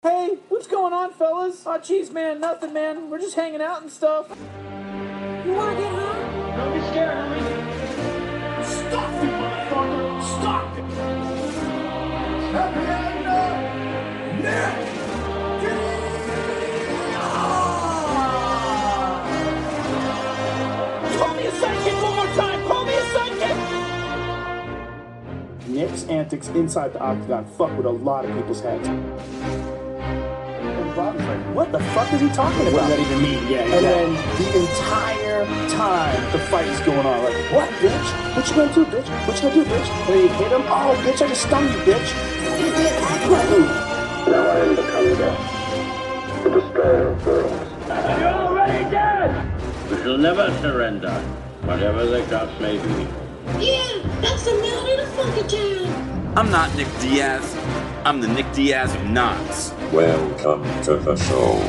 Hey, what's going on, fellas? Oh, jeez, man, nothing, man. We're just hanging out and stuff. You wanna get home? Don't be scared, homie. Stop it, motherfucker! Stop it! Happy Nick! Call me a sidekick one more time! Call me a sidekick! Nick's antics inside the octagon fuck with a lot of people's heads. And Bobby's like, what the fuck is he talking about? What does that even mean? Yeah, and then the entire time the fight is going on, like, what, bitch? What you gonna do, bitch? What you gonna do, bitch? And then you hit him. Oh, bitch, I just stunned you, bitch. You did act right. Now I am the Kaiser, the destroyer of worlds. You're already dead! We shall never surrender, whatever the cost may be. Yeah, that's the melody of the funky town. I'm not Nick Diaz. I'm the Nick Diaz of Knots. Welcome to the show.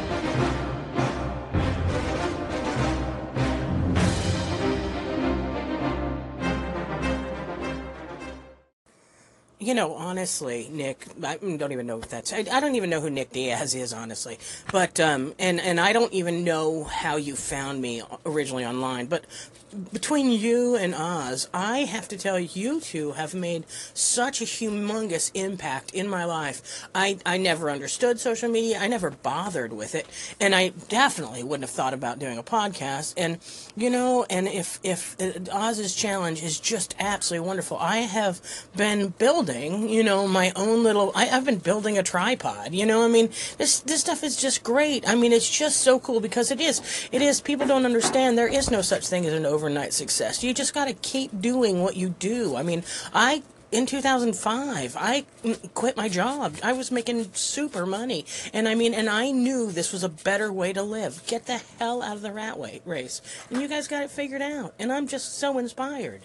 You know, honestly, Nick, I don't even know if that's... I don't even know who Nick Diaz is, honestly. But, and I don't even know how you found me originally online. But between you and Oz, I have to tell you, you two have made such a humongous impact in my life. I never understood social media. I never bothered with it. And I definitely wouldn't have thought about doing a podcast. And, you know, and if Oz's challenge is just absolutely wonderful. I have been building, you know, my own little... I've been building a tripod, you know? I mean, this stuff is just great. I mean, it's just so cool because it is. People don't understand there is no such thing as an overnight success. You just got to keep doing what you do. I mean, in 2005, I quit my job. I was making super money. And I mean, and I knew this was a better way to live. Get the hell out of the rat race. And you guys got it figured out. And I'm just so inspired.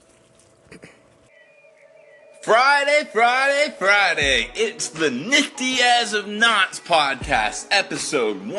Friday. It's the Nick Diaz of Knots podcast, episode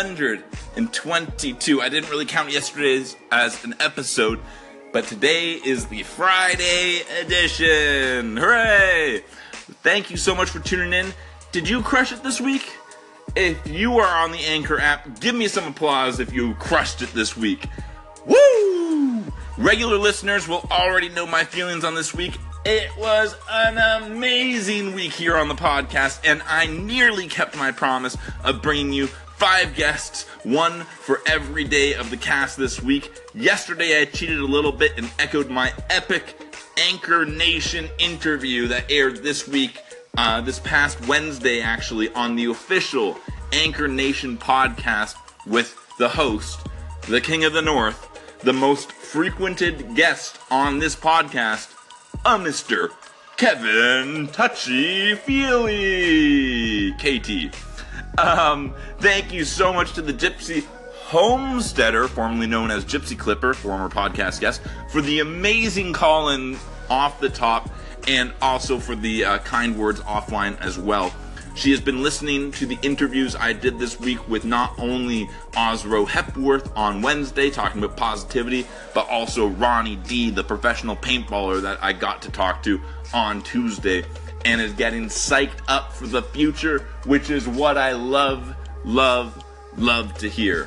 122. I didn't really count yesterday's as an episode, but today is the Friday edition. Hooray! Thank you so much for tuning in. Did you crush it this week? If you are on the Anchor app, give me some applause if you crushed it this week. Woo! Regular listeners will already know my feelings on this week. It was an amazing week here on the podcast, and I nearly kept my promise of bringing you 5 guests, one for every day of the cast this week. Yesterday I cheated a little bit and echoed my epic Anchor Nation interview that aired this week, this past Wednesday actually, on the official Anchor Nation podcast with the host, the King of the North, the most frequented guest on this podcast, Mr. Kevin Touchy-Feely, KT. Thank you so much to the Gypsy Homesteader, formerly known as Gypsy Clipper, former podcast guest, for the amazing call-in off the top, and also for the kind words offline as well. She has been listening to the interviews I did this week with not only Osro Hepworth on Wednesday, talking about positivity, but also Ronnie D, the professional paintballer that I got to talk to on Tuesday, and is getting psyched up for the future, which is what I love to hear.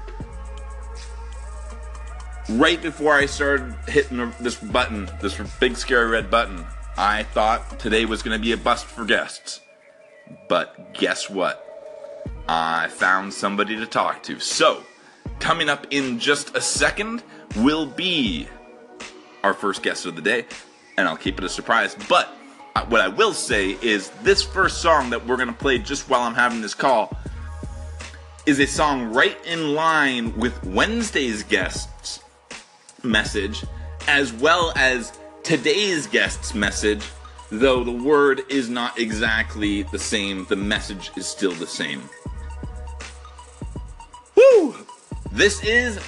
Right before I started hitting this button, this big scary red button, I thought today was going to be a bust for guests. But guess what? I found somebody to talk to. So, coming up in just a second will be our first guest of the day, and I'll keep it a surprise. But what I will say is this first song that we're going to play just while I'm having this call is a song right in line with Wednesday's guest's message, as well as today's guest's message. Though the word is not exactly the same, the message is still the same. Woo! This is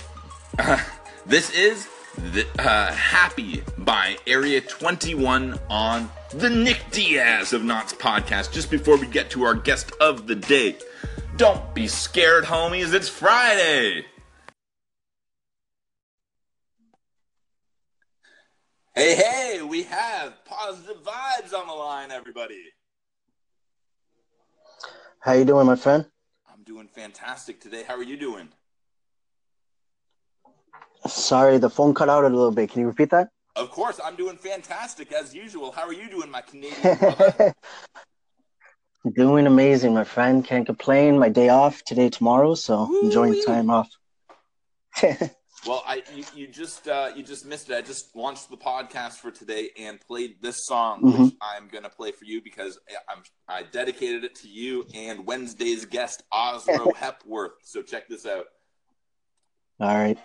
Happy by Area 21 on the Nick Diaz of Knots podcast. Just before we get to our guest of the day, don't be scared, homies, it's Friday! Hey, we have Positive Vibes on the line, everybody. How you doing, my friend? I'm doing fantastic today. How are you doing? Sorry, the phone cut out a little bit. Can you repeat that? Of course, I'm doing fantastic as usual. How are you doing, my Canadian brother? Doing amazing, my friend. Can't complain. My day off today, tomorrow, so Woo-wee. enjoying the time off. Well, you just missed it. I just launched the podcast for today and played this song, which I'm gonna play for you because I dedicated it to you and Wednesday's guest Osro Hepworth. So check this out. All right.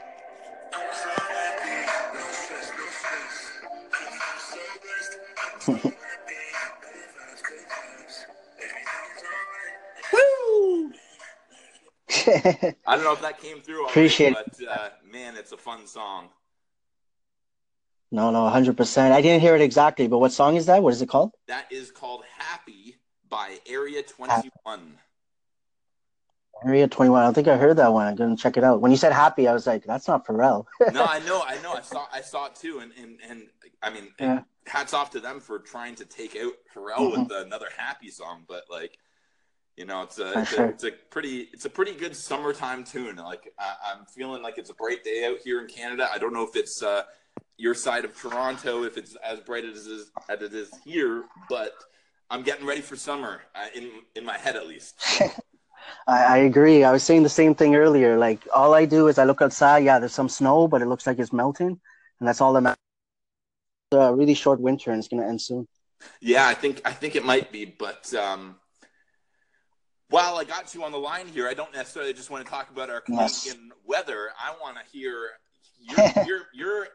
Woo! I don't know if that came through already, Appreciate but man, it's a fun song. No, 100%. I didn't hear it exactly, but what song is that? What is it called? That is called Happy by Area 21. Area 21. I don't think I heard that one. I'm going to check it out. When you said Happy, I was like, that's not Pharrell. No, I know. I saw it too, and I mean, Yeah. hats off to them for trying to take out Pharrell with another Happy song. But like, you know, it's a pretty good summertime tune. Like, I'm feeling like it's a bright day out here in Canada. I don't know if it's your side of Toronto, if it's as bright as it is here, but I'm getting ready for summer in my head at least. I agree. I was saying the same thing earlier. Like, all I do is I look outside. Yeah, there's some snow, but it looks like it's melting. And that's all that matters. It's a really short winter, and it's going to end soon. Yeah, I think it might be. But while I got you on the line here, I don't necessarily just want to talk about our Canadian weather. I want to hear your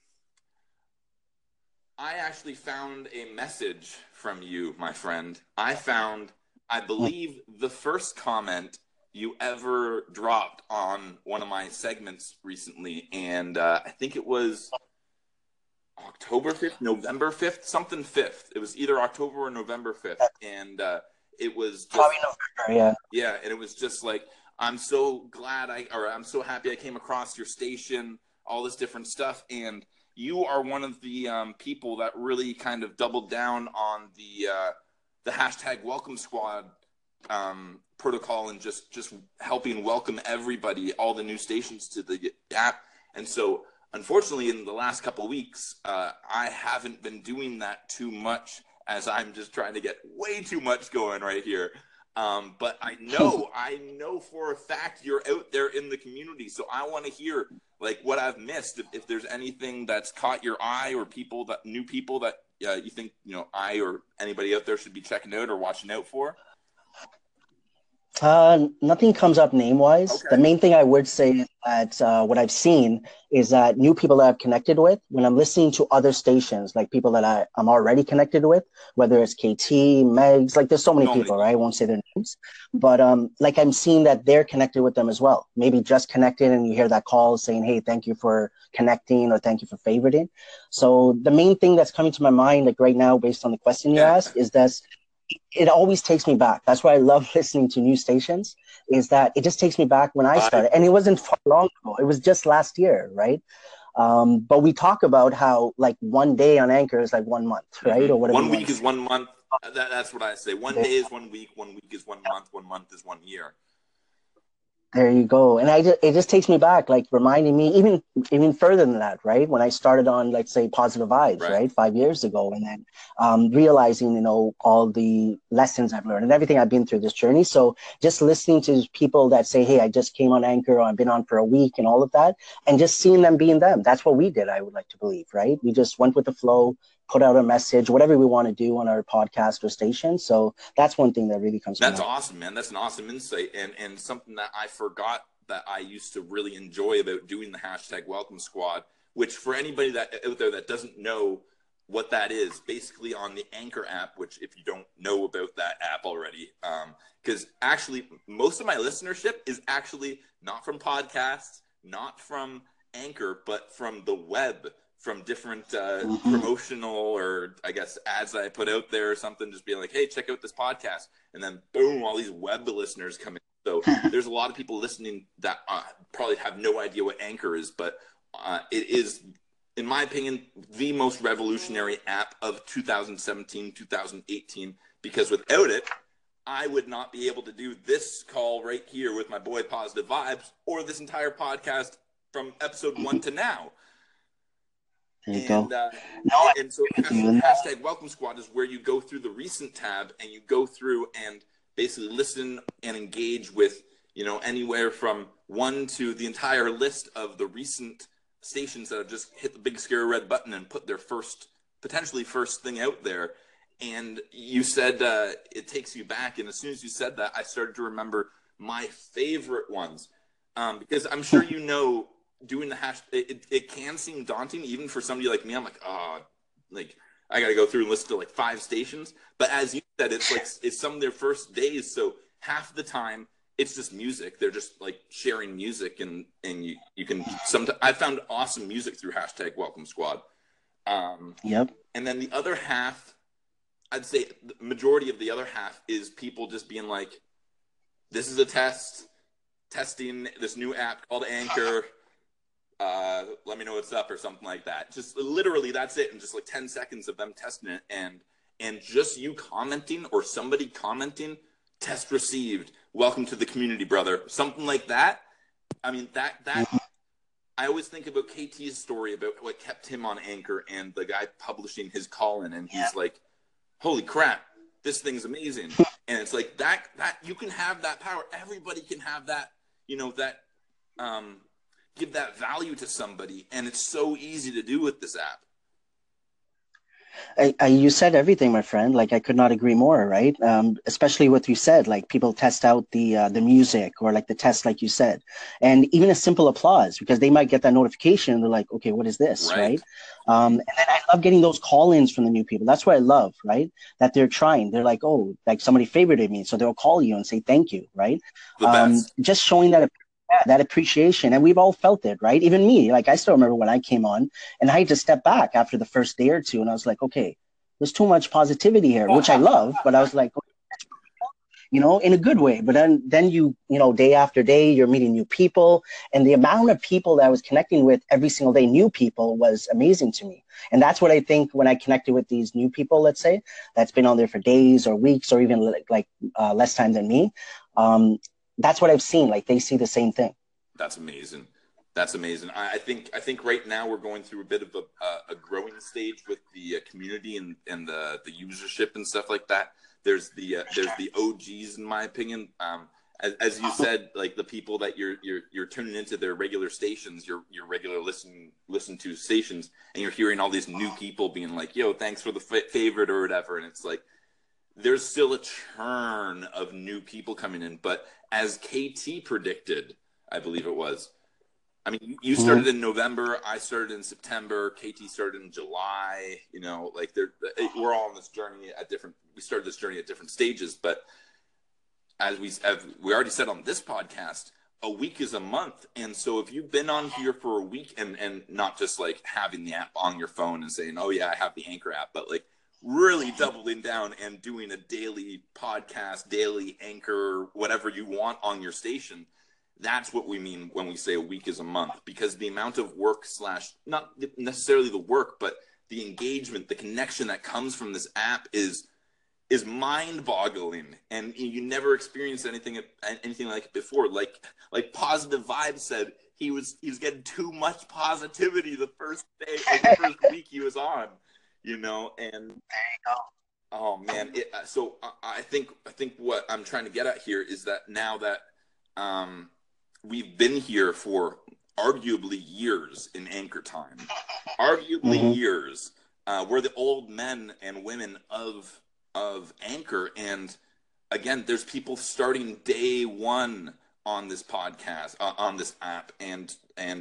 I actually found a message from you, my friend. I believe, the first comment you ever dropped on one of my segments recently, and I think it was October 5th, November 5th, something 5th. It was either October or November 5th, and it was just, probably November, yeah. Yeah, and it was just like, I'm so happy I came across your station, all this different stuff, and you are one of the people that really kind of doubled down on the hashtag Welcome Squad protocol and just helping welcome everybody, all the new stations to the app. And so, unfortunately, in the last couple of weeks, I haven't been doing that too much, as I'm just trying to get way too much going right here. But I know for a fact you're out there in the community, so I want to hear like what I've missed. If there's anything that's caught your eye, or new people that you think I or anybody out there should be checking out or watching out for. Nothing comes up name-wise. Okay. The main thing I would say is that what I've seen is that new people that I've connected with, when I'm listening to other stations, like people that I'm already connected with, whether it's KT, Megs, like there's so many people, right? I won't say their names. But like I'm seeing that they're connected with them as well. Maybe just connected and you hear that call saying, hey, thank you for connecting or thank you for favoriting. So the main thing that's coming to my mind, like right now, based on the question you asked, is that it always takes me back. That's why I love listening to new stations, is that it just takes me back when I started. And it wasn't far long ago. It was just last year, right? But we talk about how like one day on Anchor is like 1 month, right? Or whatever. 1 week is 1 month. That's what I say. 1 day is 1 week. 1 week is 1 month. 1 month is 1 year. There you go. And it just takes me back, like reminding me even further than that, right? When I started on, let's say, Positive Vibes, right? 5 years ago. And then realizing, all the lessons I've learned and everything I've been through this journey. So just listening to people that say, hey, I just came on Anchor, or I've been on for a week and all of that, and just seeing them being them. That's what we did, I would like to believe, right? We just went with the flow, put out a message, whatever we want to do on our podcast or station. So that's one thing that really comes to mind. That's awesome, man. That's an awesome insight, and something that I forgot that I used to really enjoy about doing the hashtag Welcome Squad, which for anybody that out there that doesn't know what that is, basically on the Anchor app, which if you don't know about that app already, because actually most of my listenership is actually not from podcasts, not from Anchor, but from the web, from different promotional or I guess ads that I put out there or something, just being like, hey, check out this podcast. And then boom, all these web listeners come in. So there's a lot of people listening that probably have no idea what Anchor is, but it is, in my opinion, the most revolutionary app of 2017, 2018, because without it, I would not be able to do this call right here with my boy Positive Vibes or this entire podcast from episode 1 to now. There you go. And so hashtag Welcome Squad is where you go through the recent tab and you go through and basically listen and engage with, you know, anywhere from 1 to the entire list of the recent stations that have just hit the big scary red button and put their potentially first thing out there. And you said it takes you back. And as soon as you said that, I started to remember my favorite ones. Because I'm sure you know, doing the hash, it can seem daunting, even for somebody like me. I'm like, like I got to go through and listen to like 5 stations. But as you said, it's some of their first days. So half the time it's just music. They're just like sharing music, and you can sometimes. I found awesome music through hashtag Welcome Squad. Yep. And then the other half, I'd say the majority of the other half is people just being like, this is a testing this new app called Anchor. Let me know what's up or something like that. Just literally that's it. And just like 10 seconds of them testing it and just you commenting or somebody commenting, test received. Welcome to the community, brother. Something like that. I mean, that I always think about KT's story about what kept him on Anchor and the guy publishing his call-in, and he's like, holy crap, this thing's amazing. And it's like that you can have that power. Everybody can have that, you know, that give that value to somebody. And it's so easy to do with this app. You said everything, my friend. Like, I could not agree more, right? Especially what you said, like people test out the music or like the test, like you said, and even a simple applause, because they might get that notification and they're like, okay, what is this, right? And then I love getting those call-ins from the new people. That's what I love, right? That they're trying. They're like, oh, like somebody favorited me, so they'll call you and say thank you, right? Just showing that appreciation. And we've all felt it, right? Even me, like I still remember when I came on and I had to step back after the first day or two, and I was like, okay, there's too much positivity here, which I love, but I was like, you know, in a good way. But then you know, day after day, you're meeting new people, and the amount of people that I was connecting with every single day, new people, was amazing to me. And that's what I think when I connected with these new people, let's say, that's been on there for days or weeks or even like less time than me. That's what I've seen. Like, they see the same thing. That's amazing. That's amazing. I think right now we're going through a bit of a growing stage with the community and the usership and stuff like that. There's the OGs, in my opinion. As you said, like the people that you're tuning into their regular stations, your regular listen to stations, and you're hearing all these new people being like, "Yo, thanks for the favorite" or whatever, and it's like, there's still a churn of new people coming in. But as KT predicted, I believe it was, I mean, you started in November, I started in September, KT started in July, you know, like we're all on this journey we started this journey at different stages. But as we already said on this podcast, a week is a month. And so if you've been on here for a week and not just like having the app on your phone and saying, oh yeah, I have the Anchor app, but like really doubling down and doing a daily podcast, daily Anchor, whatever you want on your station. That's what we mean when we say a week is a month, because the amount of work / not necessarily the work, but the engagement, the connection that comes from this app is mind-boggling, and you never experienced anything like it before. Like Positive Vibes said, he was getting too much positivity the first day, like the first week he was on, you know. And there you go. Oh man, so I think what I'm trying to get at here is that now that we've been here for arguably years in Anchor time, years, we're the old men and women of Anchor. And again, there's people starting day one on this podcast, on this app, and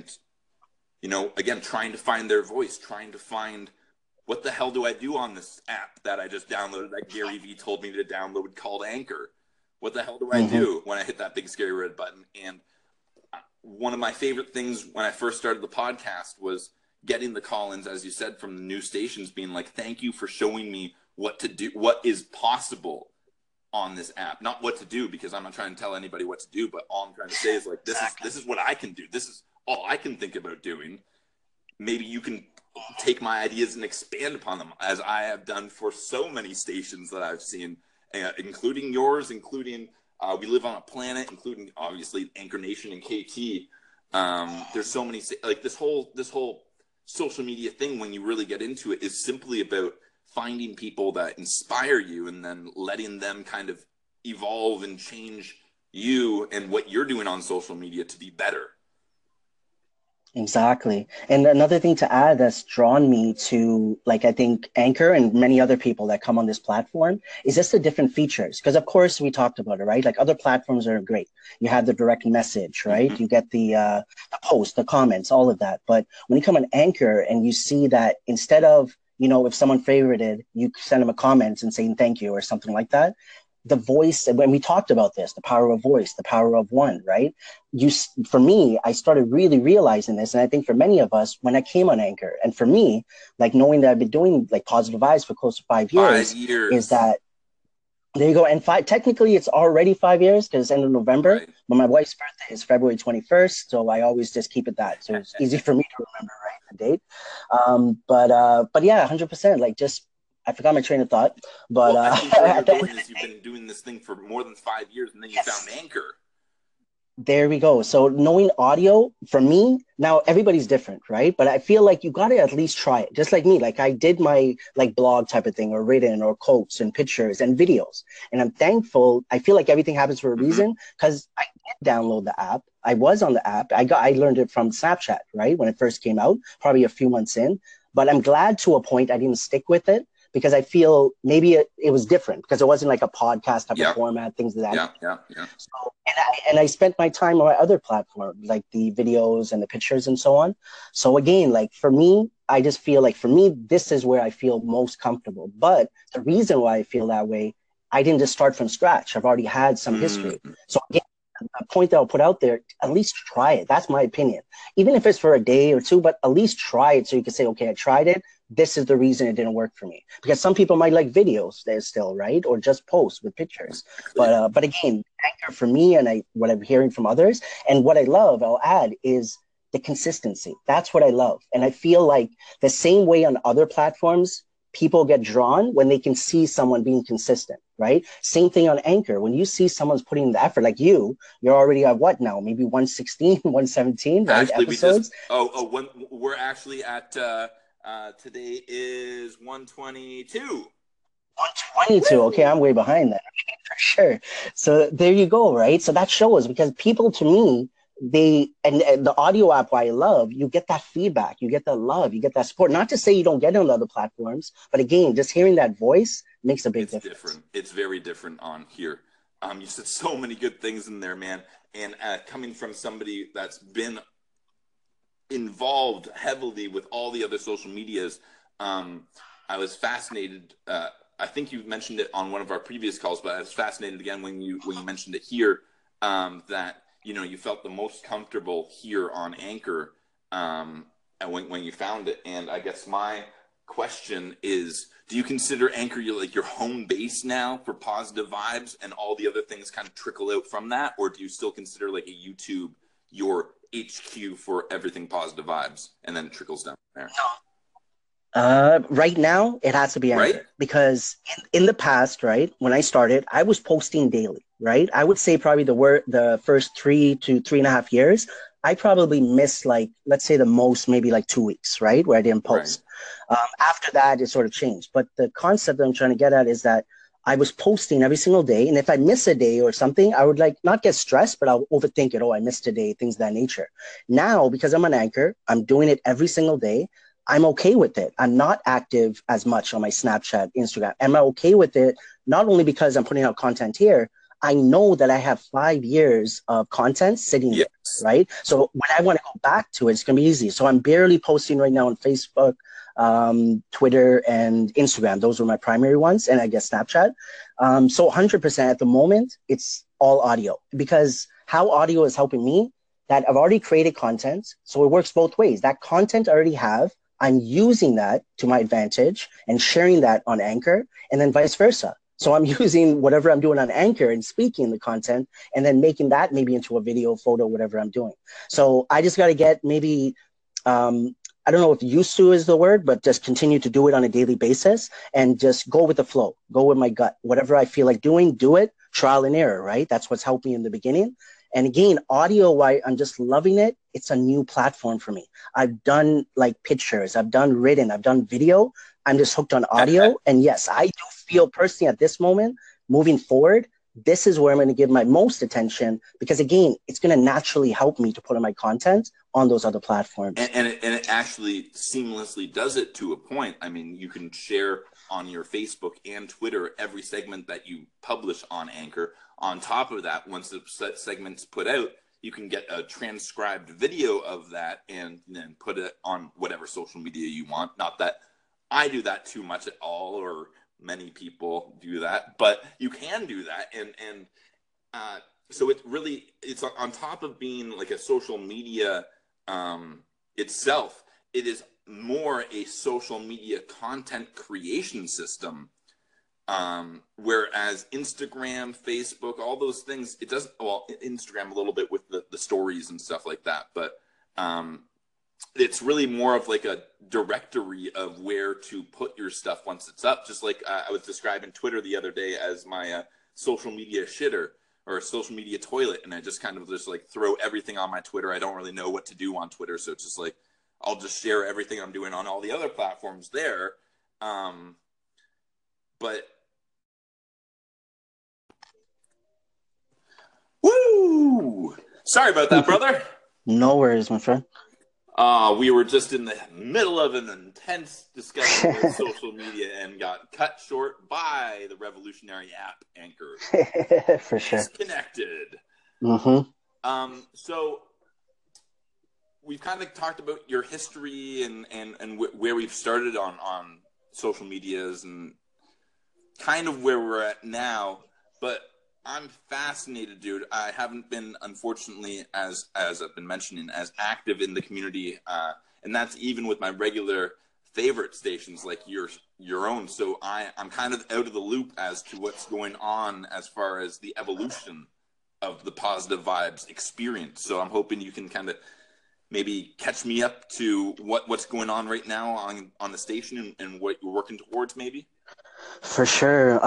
you know, again, trying to find their voice, trying to find, what the hell do I do on this app that I just downloaded, that Gary Vee told me to download, called Anchor? What the hell do I do when I hit that big scary red button? And one of my favorite things when I first started the podcast was getting the call-ins, as you said, from the new stations being like, thank you for showing me what to do, what is possible on this app. Not what to do, because I'm not trying to tell anybody what to do, but all I'm trying to say is like, this is what I can do. This is all I can think about doing. Maybe you can take my ideas and expand upon them, as I have done for so many stations that I've seen. including yours, including We Live on a Planet, including obviously Anchor Nation and KT. There's so many, like this whole social media thing, when you really get into it, is simply about finding people that inspire you and then letting them kind of evolve and change you and what you're doing on social media to be better. Exactly. And another thing to add that's drawn me to, like, I think Anchor and many other people that come on this platform is just the different features. Because, of course, we talked about it, right? Like, other platforms are great. You have the direct message, right? Mm-hmm. You get the post, the comments, all of that. But when you come on Anchor and you see that instead of, you know, if someone favorited, you send them a comment and saying thank you or something like that. The voice, when we talked about this, the power of voice, the power of one, right? For me, I started really realizing this. And I think for many of us, when I came on Anchor, and for me, like knowing that I've been doing like Positive Vibes for close to 5 years, is that, there you go. And technically it's already 5 years because it's end of November, right. But my wife's birthday is February 21st. So I always just keep it that. So it's easy for me to remember, right? The date. But yeah, 100%, like just, I forgot my train of thought, but you've been doing this thing for more than 5 years, and then you found Anchor. There we go. So knowing audio, for me, now everybody's different, right? But I feel like you got to at least try it. Just like me, like I did my like blog type of thing, or written, or quotes and pictures and videos. And I'm thankful. I feel like everything happens for a reason, because I did download the app. I was on the app. I learned it from Snapchat, right? When it first came out, probably a few months in. But I'm glad to a point I didn't stick with it, because I feel maybe it was different, because it wasn't like a podcast type of format, things like that. Yeah. So, and I spent my time on my other platform, like the videos and the pictures and so on. So again, like for me, I just feel like for me, this is where I feel most comfortable. But the reason why I feel that way, I didn't just start from scratch. I've already had some history. So again, a point that I'll put out there, at least try it. That's my opinion. Even if it's for a day or two, but at least try it so you can say, okay, I tried it. This is the reason it didn't work for me. Because some people might like videos there still, right? Or just posts with pictures. But again, Anchor for me, and what I'm hearing from others, and what I love, I'll add, is the consistency. That's what I love. And I feel like the same way on other platforms, people get drawn when they can see someone being consistent, right? Same thing on Anchor. When you see someone's putting in the effort, like you're already at what now? Maybe 116, 117, right? Actually, episodes. We're actually at... today is 122. 122. Okay, I'm way behind that for sure. So there you go, right? So that shows, because people, to me, and the audio app I love, you get that feedback, you get that love, you get that support. Not to say you don't get it on other platforms, but again, just hearing that voice makes a big difference. Different. It's very different on here. You said so many good things in there, man. And coming from somebody that's been involved heavily with all the other social medias, I was fascinated. I think you mentioned it on one of our previous calls, but I was fascinated again when you mentioned it here, that you felt the most comfortable here on Anchor, and when you found it. And I guess my question is, do you consider Anchor your home base now for Positive Vibes, and all the other things kind of trickle out from that, or do you still consider like a YouTube your HQ for everything Positive Vibes, and then it trickles down from there? Right now, it has to be Anchor, right? Because in the past, right, when I started, I was posting daily, right? I would say probably the first 3 to 3.5 years, I probably missed, like, let's say the most, maybe like 2 weeks, right, where I didn't post. Right. After that, it sort of changed. But the concept that I'm trying to get at is that I was posting every single day. And if I miss a day or something, I would not get stressed, but I'll overthink it. Oh, I missed a day, things of that nature. Now, because I'm an Anchor, I'm doing it every single day. I'm okay with it. I'm not active as much on my Snapchat, Instagram. Am I okay with it? Not only because I'm putting out content here, I know that I have 5 years of content sitting there, right? So when I want to go back to it, it's going to be easy. So I'm barely posting right now on Facebook, Twitter, and Instagram. Those were my primary ones, and I guess Snapchat. So 100% at the moment, it's all audio, because how audio is helping me, that I've already created content. So it works both ways. That content I already have, I'm using that to my advantage and sharing that on Anchor, and then vice versa. So I'm using whatever I'm doing on Anchor and speaking the content, and then making that maybe into a video, photo, whatever I'm doing. So I just got to get maybe, I don't know if used to is the word, but just continue to do it on a daily basis and just go with the flow, go with my gut. Whatever I feel like doing, do it, trial and error, right? That's what's helped me in the beginning. And again, audio, why I'm just loving it. It's a new platform for me. I've done like pictures, I've done written, I've done video. I'm just hooked on audio. And yes, I do feel personally at this moment, moving forward, this is where I'm going to give my most attention because again, it's going to naturally help me to put in my content on those other platforms. And it actually seamlessly does it to a point. I mean, you can share on your Facebook and Twitter every segment that you publish on Anchor. On top of that, once the segment's put out, you can get a transcribed video of that and then put it on whatever social media you want. Not that I do that too much at all, or many people do that, but you can do that. And so it's on top of being like a social media itself, it is more a social media content creation system. Whereas Instagram, Facebook, all those things, it doesn't, well, Instagram a little bit with the stories and stuff like that, but it's really more of like a directory of where to put your stuff once it's up. Just like I was describing Twitter the other day as my social media shitter or social media toilet. And I just kind of just like throw everything on my Twitter. I don't really know what to do on Twitter. So it's just like, I'll just share everything I'm doing on all the other platforms there. But woo! Sorry about that, brother. No worries, my friend. We were just in the middle of an intense discussion with social media and got cut short by the revolutionary app Anchor. For sure. Disconnected. Mm-hmm. So we've kind of talked about your history and where we've started on social medias and kind of where we're at now, but I'm fascinated, dude. I haven't been, unfortunately, as I've been mentioning, as active in the community, and that's even with my regular favorite stations like your own. So I'm kind of out of the loop as to what's going on as far as the evolution of the Positive Vibes experience. So I'm hoping you can kind of maybe catch me up to what's going on right now on the station and what you're working towards, maybe. For sure.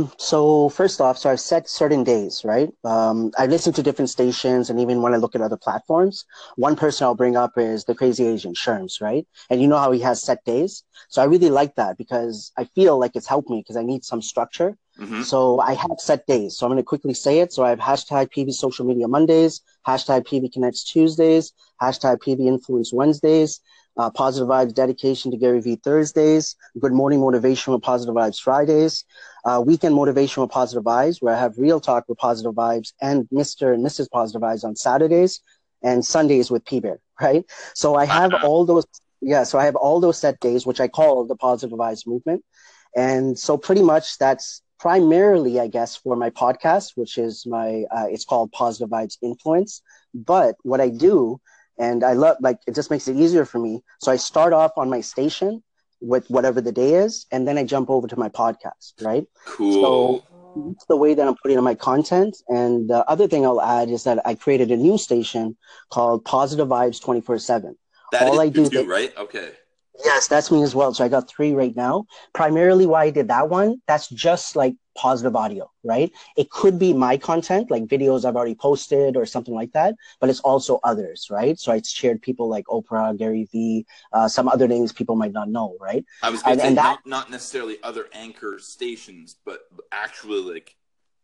So first off, so I've set certain days, right? I listen to different stations, and even when I look at other platforms, one person I'll bring up is the Crazy Asian Sherms, right? And you know how he has set days. So I really like that because I feel like it's helped me because I need some structure. Mm-hmm. So I have set days. So I'm going to quickly say it. So I have hashtag PV Social Media Mondays, hashtag PV Connects Tuesdays, hashtag PV Influence Wednesdays, Positive Vibes Dedication to Gary Vee Thursdays, Good Morning Motivation with Positive Vibes Fridays, Weekend Motivation with Positive Vibes, where I have Real Talk with Positive Vibes and Mr. and Mrs. Positive Vibes on Saturdays, and Sundays with P-Bear, right? So I have all those, so I have all those set days, which I call the Positive Vibes movement. And so pretty much that's primarily, I guess, for my podcast, which is it's called Positive Vibes Influence. But what I do, and I love, like, it just makes it easier for me. So I start off on my station with whatever the day is, and then I jump over to my podcast, right? Cool. So that's the way that I'm putting on my content. And the other thing I'll add is that I created a new station called Positive Vibes 24/7. That all is I do too, right? Okay. Yes, that's me as well. So I got 3 right now. Primarily why I did that one, that's just like positive audio, right? It could be my content, like videos I've already posted or something like that, but it's also others, right? So I shared people like Oprah, Gary Vee, some other names people might not know, right? I was going to say not necessarily other anchor stations, but actually like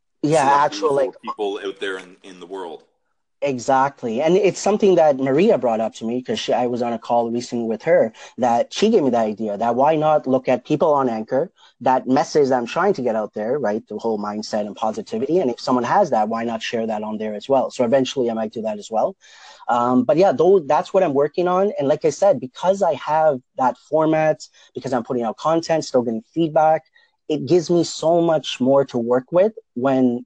actual like people out there in the world. Exactly. And it's something that Maria brought up to me because I was on a call recently with her, that she gave me the idea that why not look at people on Anchor, that message that I'm trying to get out there, right? The whole mindset and positivity. And if someone has that, why not share that on there as well? So eventually I might do that as well. But yeah, that's what I'm working on. And like I said, because I have that format, because I'm putting out content, still getting feedback, it gives me so much more to work with when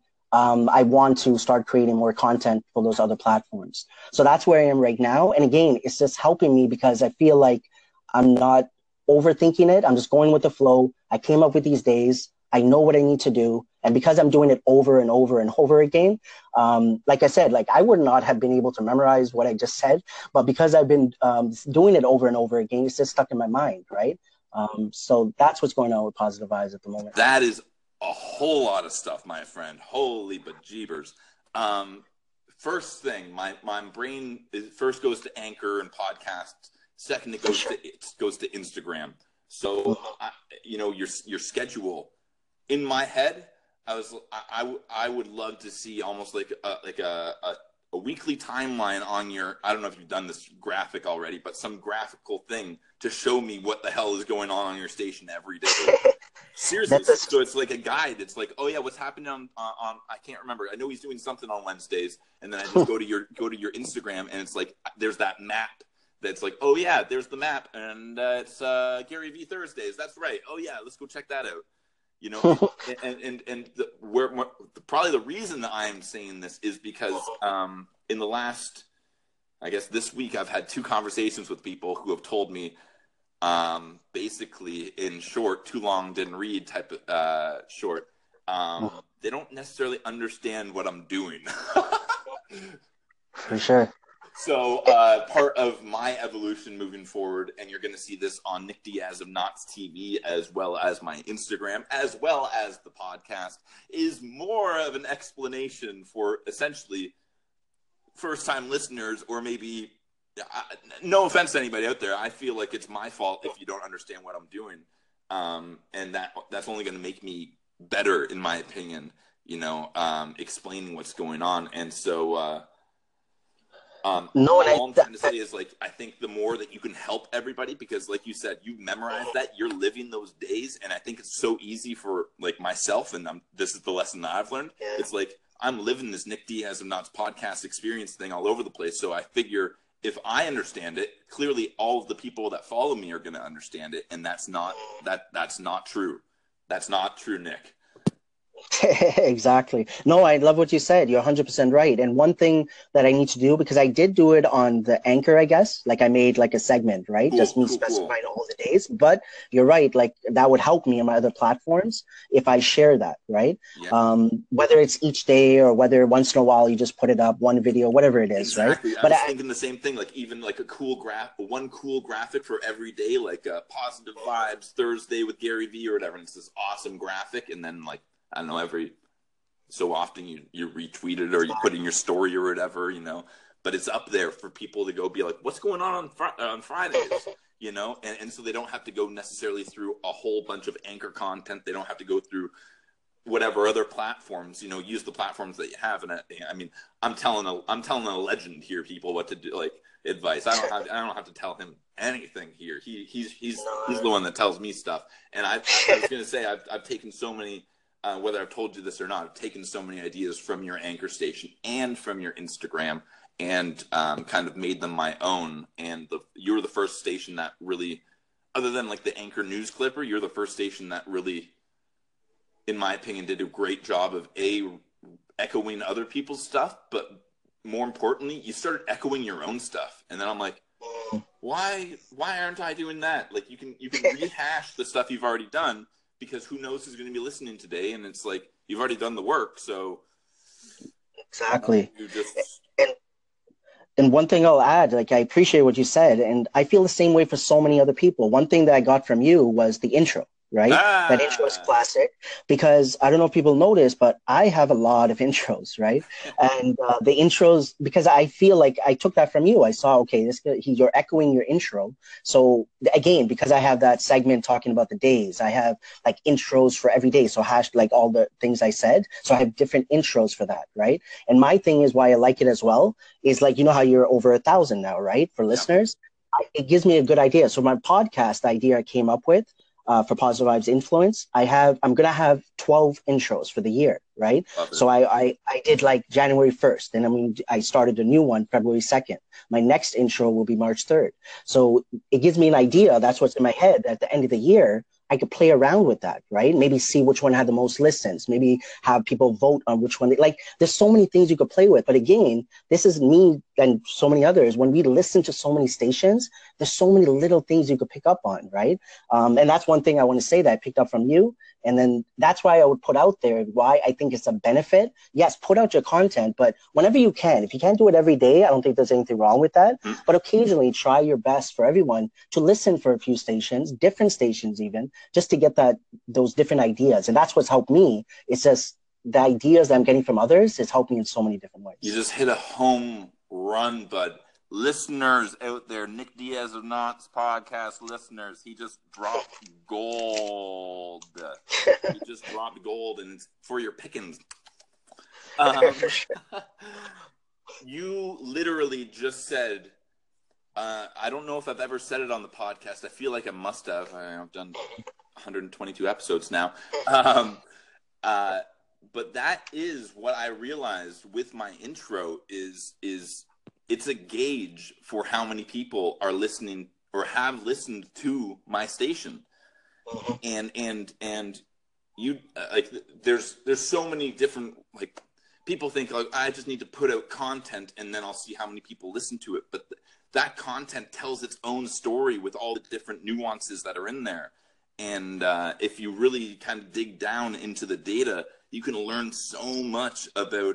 I want to start creating more content for those other platforms. So that's where I am right now. And again, it's just helping me because I feel like I'm not overthinking it. I'm just going with the flow. I came up with these days. I know what I need to do. And because I'm doing it over and over and over again, like I said, like I would not have been able to memorize what I just said, but because I've been doing it over and over again, it's just stuck in my mind, right? So that's what's going on with Positive Vibes at the moment. That is a whole lot of stuff, my friend. Holy bejeebers. First thing, my brain first goes to Anchor and podcasts. Second, it goes to Instagram. So, your schedule in my head. I would love to see almost like a weekly timeline on your. I don't know if you've done this graphic already, but some graphical thing to show me what the hell is going on your station every day. Seriously, so it's like a guide. It's like, oh yeah, what's happening on I can't remember. I know he's doing something on Wednesdays, and then I just go to your Instagram, and it's like there's that map. That's like, oh yeah, there's the map, and it's Gary V Thursdays. That's right. Oh yeah, let's go check that out. Probably the reason that I'm saying this is because in the last, I guess this week, I've had 2 conversations with people who have told me, basically in short, too long didn't read type of short. They don't necessarily understand what I'm doing. For sure. So part of my evolution moving forward, and you're going to see this on Nick Diaz of Knots TV, as well as my Instagram, as well as the podcast, is more of an explanation for essentially first-time listeners, or maybe, no offense to anybody out there, I feel like it's my fault if you don't understand what I'm doing. And that's only going to make me better, in my opinion, explaining what's going on. And so... all I'm trying to say is, like, I think the more that you can help everybody, because like you said, you memorize that, you're living those days. And I think it's so easy for like myself, and this is the lesson that I've learned. Yeah. It's like, I'm living this Nick Diaz of Knots podcast experience thing all over the place. So I figure if I understand it, clearly all of the people that follow me are going to understand it. And that's not true. That's not true, Nick. Exactly. No, I love what you said. You're 100% right. And one thing that I need to do, because I did do it on the Anchor, I guess, like I made like a segment, right? Cool, just me specifying all the days. But you're right. Like that would help me on my other platforms if I share that, right? Yeah. Whether it's each day or whether once in a while you just put it up, one video, whatever it is, exactly. Right? I was thinking the same thing, like even like one cool graphic for every day, like Positive Vibes Thursday with Gary V or whatever. And it's this awesome graphic. And then like, I don't know, every so often you retweet it or you put in your story or whatever, but it's up there for people to go be like, what's going on Fridays, and so they don't have to go necessarily through a whole bunch of Anchor content. They don't have to go through whatever other platforms, use the platforms that you have. And I mean, I'm telling a legend here, people, what to do, like advice. I don't have to tell him anything here. He's the one that tells me stuff. And I was going to say, I've taken so many, whether I've told you this or not, I've taken so many ideas from your Anchor station and from your Instagram and kind of made them my own. And you were the first station that really, other than like the Anchor News Clipper, you're the first station that really, in my opinion, did a great job of echoing other people's stuff, but more importantly, you started echoing your own stuff. And then I'm like, why aren't I doing that? Like you can rehash the stuff you've already done, because who knows who's going to be listening today, and it's like you've already done the work. So exactly. And one thing I'll add, like I appreciate what you said, and I feel the same way for so many other people. One thing that I got from you was the intro. Right? That intro is classic, because I don't know if people notice, but I have a lot of intros, right? And the intros, because I feel like I took that from you. I saw, okay, you're echoing your intro. So again, because I have that segment talking about the days, I have like intros for every day. So like all the things I said. So I have different intros for that, right? And my thing is why I like it as well is like, how you're over 1,000 now, right? For listeners, it gives me a good idea. So my podcast idea I came up with, for Positive Vibes Influence, I'm going to have 12 intros for the year, right? So I did like January 1st, and I started a new one February 2nd. My next intro will be March 3rd. So it gives me an idea. That's what's in my head. At the end of the year, I could play around with that, right? Maybe see which one had the most listens, maybe have people vote on which one like, there's so many things you could play with. But again, this is me and so many others. When we listen to so many stations, there's so many little things you could pick up on, right? And that's one thing I want to say that I picked up from you. And then that's why I would put out there why I think it's a benefit. Yes, put out your content, but whenever you can. If you can't do it every day, I don't think there's anything wrong with that. But occasionally try your best for everyone to listen for a few stations, different stations even, just to get those different ideas. And that's what's helped me. It's just the ideas that I'm getting from others has helped me in so many different ways. You just hit a home run, bud. Listeners out there, Nick Diaz of Knots podcast listeners, he just dropped gold. He just dropped gold, and it's for your pickings. You literally just said, I don't know if I've ever said it on the podcast. I feel like I must have. I've done 122 episodes now. But that is what I realized with my intro is it's a gauge for how many people are listening or have listened to my station. And you like there's so many different, like, people think like I just need to put out content and then I'll see how many people listen to it, but that content tells its own story with all the different nuances that are in there. And if you really kind of dig down into the data, you can learn so much about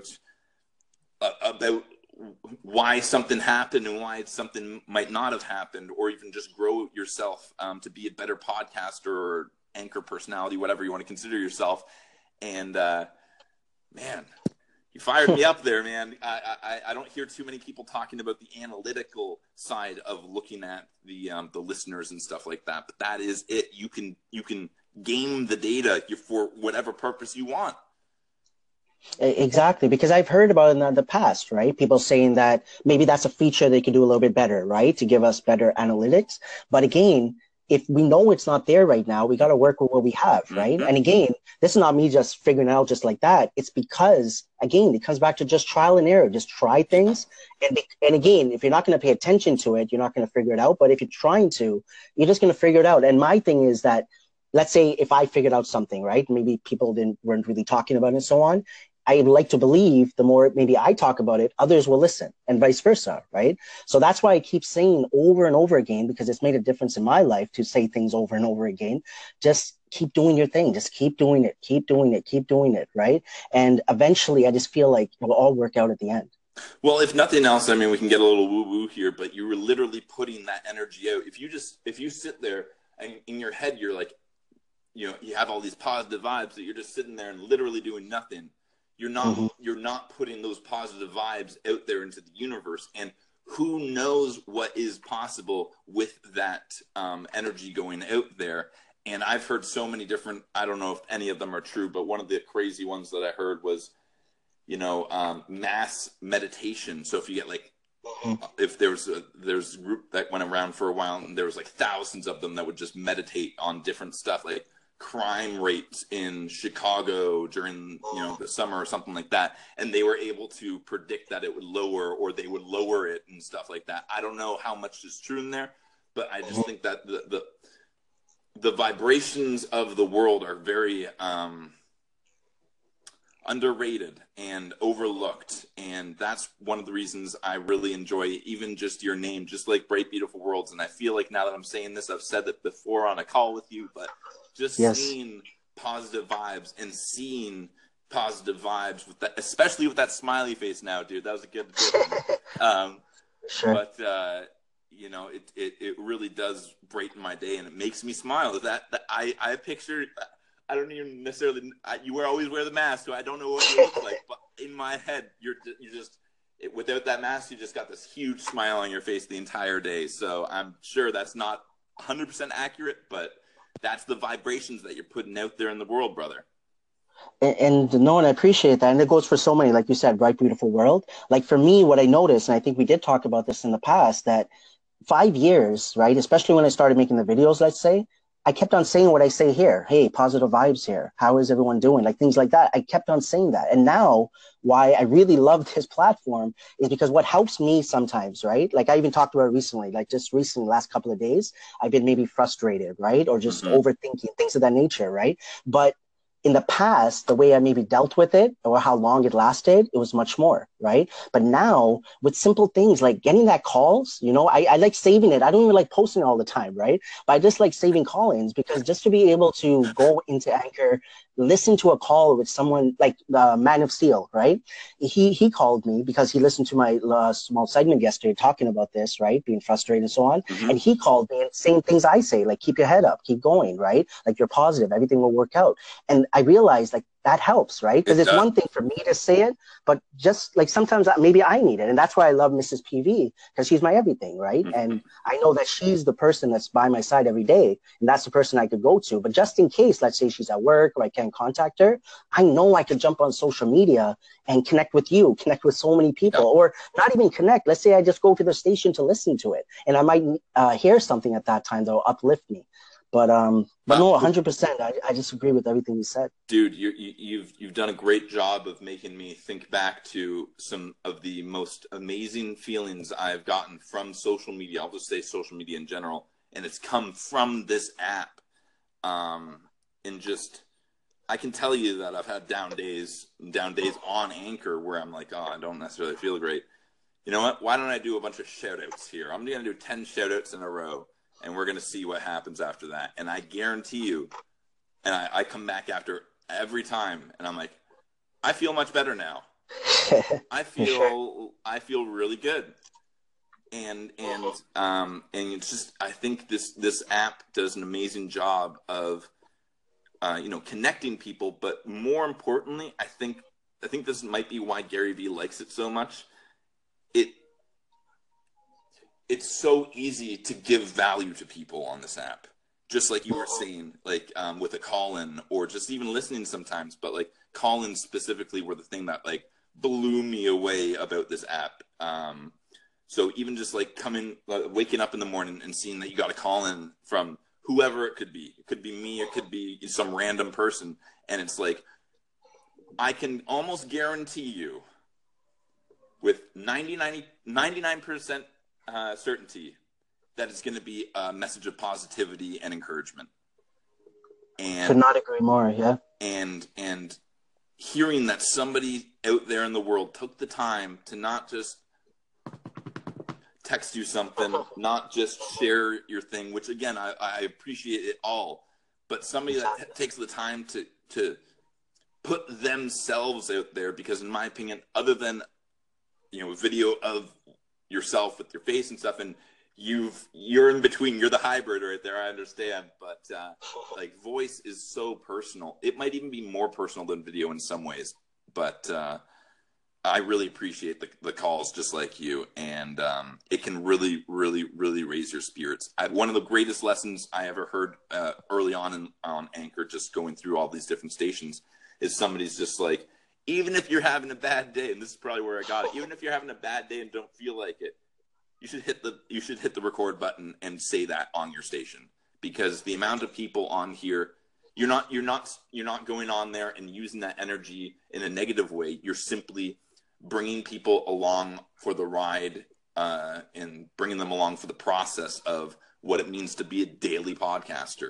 why something happened and why something might not have happened, or even just grow yourself to be a better podcaster or anchor personality, whatever you want to consider yourself. And man, you fired me up there, man. I don't hear too many people talking about the analytical side of looking at the listeners and stuff like that. But that is it. You can game the data for whatever purpose you want. Exactly, because I've heard about it in the past, right? People saying that maybe that's a feature they could do a little bit better, right? To give us better analytics. But again, if we know it's not there right now, we got to work with what we have, right? And again, this is not me just figuring it out just like that. It's because, again, it comes back to just trial and error. Just try things. And again, if you're not going to pay attention to it, you're not going to figure it out. But if you're trying to, you're just going to figure it out. And my thing is that, let's say if I figured out something, right? Maybe people weren't really talking about it and so on. I like to believe the more maybe I talk about it, others will listen, and vice versa, right? So that's why I keep saying over and over again, because it's made a difference in my life to say things over and over again. Just keep doing your thing. Just keep doing it. Keep doing it. Keep doing it, right? And eventually, I just feel like it'll all work out at the end. Well, if nothing else, I mean, we can get a little woo-woo here, but you were literally putting that energy out. If you sit there and in your head, you're like, you have all these positive vibes that you're just sitting there and literally doing nothing. You're not putting those positive vibes out there into the universe. And who knows what is possible with that energy going out there. And I've heard so many different, I don't know if any of them are true, but one of the crazy ones that I heard was, mass meditation. So if you get like, if there's a group that went around for a while and there was like thousands of them that would just meditate on different stuff, like crime rates in Chicago during the summer or something like that, and they were able to predict that it would lower, or they would lower it and stuff like that. I don't know how much is true in there, but I just think that the vibrations of the world are very underrated and overlooked, and that's one of the reasons I really enjoy even just your name, just like Bright Beautiful Worlds. And I feel like now that I'm saying this, I've said it before on a call with you, but just seeing positive vibes and seeing positive vibes with that, especially with that smiley face now, dude, that was a good one. Sure. But it really does brighten my day, and it makes me smile. That I picture, I don't even necessarily, you always wear the mask, so I don't know what you look like, but in my head, you're just without that mask, you just got this huge smile on your face the entire day. So I'm sure that's not 100% accurate, but that's the vibrations that you're putting out there in the world, brother. And no, and I appreciate that. And it goes for so many, like you said, Bright Beautiful World. Like for me, what I noticed, and I think we did talk about this in the past, that 5 years, right, especially when I started making the videos, let's say, I kept on saying what I say here. Hey, positive vibes here. How is everyone doing? Like things like that. I kept on saying that. And now why I really loved his platform is because what helps me sometimes, right? Like I even talked about it recently, like just recently, last couple of days, I've been maybe frustrated, right? Or just overthinking, things of that nature, right? But in the past, the way I maybe dealt with it or how long it lasted, it was much more, right? But now with simple things like getting that calls, you know, I like saving it. I don't even like posting it all the time, right? But I just like saving call-ins because just to be able to go into Anchor, listen to a call with someone like Man of Steel, right? He called me because he listened to my small segment yesterday talking about this, right? Being frustrated and so on. And he called me and saying things I say, like, keep your head up, keep going, right? Like you're positive, everything will work out. And I realized like that helps, right? Because it's one thing for me to say it, but just like sometimes maybe I need it. And that's why I love Mrs. PV because she's my everything, right? And I know that she's the person that's by my side every day. And that's the person I could go to. But just in case, let's say she's at work or I can't contact her, I know I could jump on social media and connect with you, connect with so many people, or not even connect. Let's say I just go to the station to listen to it. And I might hear something at that time that will uplift me. But no, 100%. I just agree with everything you said, dude. You've done a great job of making me think back to some of the most amazing feelings I've gotten from social media. I'll just say social media in general, and it's come from this app. And just, I can tell you that I've had down days on Anchor where I'm like, oh, I don't necessarily feel great. You know what? Why don't I do a bunch of shout outs here? I'm going to do 10 shout outs in a row. And we're going to see what happens after that. And I guarantee you, and I come back after every time, and I'm like, I feel much better now. I feel really good. And it's just, I think this app does an amazing job of, connecting people. But more importantly, I think this might be why Gary Vee likes it so much. It's so easy to give value to people on this app. Just like you were saying, like with a call-in or just even listening sometimes, but like call-ins specifically were the thing that like blew me away about this app. So even just like waking up in the morning and seeing that you got a call-in from whoever it could be me, it could be some random person. And it's like, I can almost guarantee you with 99% certainty that it's going to be a message of positivity and encouragement. And could not agree more. Yeah. And hearing that somebody out there in the world took the time to not just text you something, not just share your thing, which again, I appreciate it all, but somebody that takes the time to put themselves out there, because in my opinion, other than, a video of yourself with your face and stuff, and you're in between, you're the hybrid right there, I understand, but like voice is so personal. It might even be more personal than video in some ways, but I really appreciate the calls just like you, and it can really, really, really raise your spirits. One of the greatest lessons I ever heard early on Anchor, just going through all these different stations, is somebody's just like, even if you're having a bad day, and this is probably where I got it, even if you're having a bad day and don't feel like it, you should hit the record button and say that on your station, because the amount of people on here, you're not going on there and using that energy in a negative way. You're simply bringing people along for the ride and bringing them along for the process of what it means to be a daily podcaster.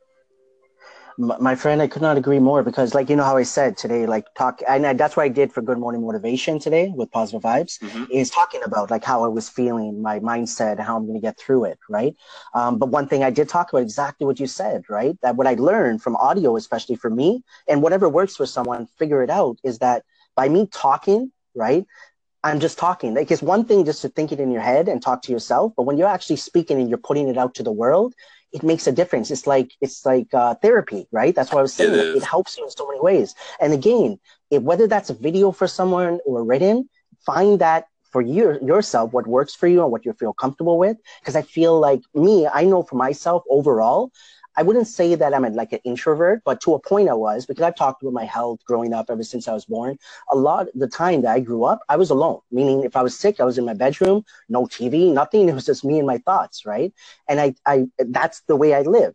My friend, I could not agree more, because like, how I said today, like and that's what I did for Good Morning Motivation today with Positive Vibes, is talking about like how I was feeling, my mindset, how I'm going to get through it. Right. But one thing I did talk about exactly what you said, right? That what I learned from audio, especially for me, and whatever works for someone, figure it out, is that by me talking, right, I'm just talking. Like, it's one thing just to think it in your head and talk to yourself, but when you're actually speaking and you're putting it out to the world, it makes a difference. It's like therapy, right? That's what I was saying. It helps you in so many ways. And again, whether that's a video for someone or written, find that for yourself, what works for you and what you feel comfortable with. Because I feel like I know for myself overall, I wouldn't say that I'm like an introvert, but to a point I was, because I've talked about my health growing up ever since I was born. A lot of the time that I grew up, I was alone. Meaning if I was sick, I was in my bedroom, no TV, nothing. It was just me and my thoughts, right? And I that's the way I lived.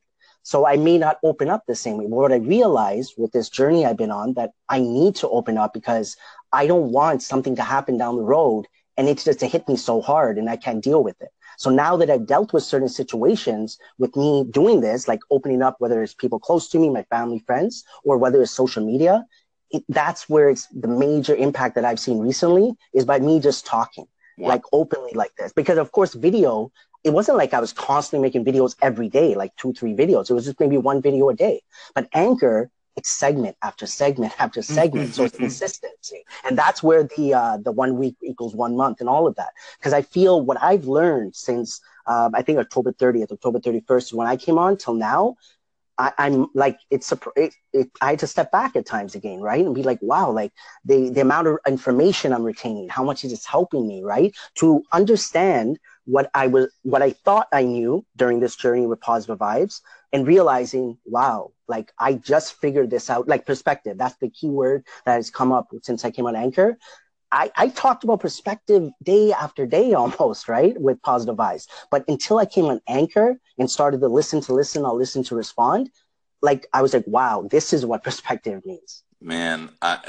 So I may not open up the same way. But what I realized with this journey I've been on, that I need to open up because I don't want something to happen down the road and it's just to hit me so hard and I can't deal with it. So now that I've dealt with certain situations with me doing this, like opening up, whether it's people close to me, my family, friends, or whether it's social media, that's where it's the major impact that I've seen recently is by me just talking like openly like this. Because of course, video, it wasn't like I was constantly making videos every day, like 2-3 videos. It was just maybe 1 video a day. But Anchor, it's segment after segment after segment. So it's consistency. And that's where the 1 week equals 1 month and all of that. Because I feel what I've learned since I think October 30th, October 31st, when I came on till now, I'm like, I had to step back at times again, right? And be like, wow, like the amount of information I'm retaining, how much is it helping me, right? To understand what I thought I knew during this journey with Positive Vibes, and realizing, wow, like I just figured this out, like perspective. That's the key word that has come up since I came on Anchor. I talked about perspective day after day almost, right, with Positive Vibes. But until I came on Anchor and started to listen, I'll listen to respond, like I was like, wow, this is what perspective means. Man,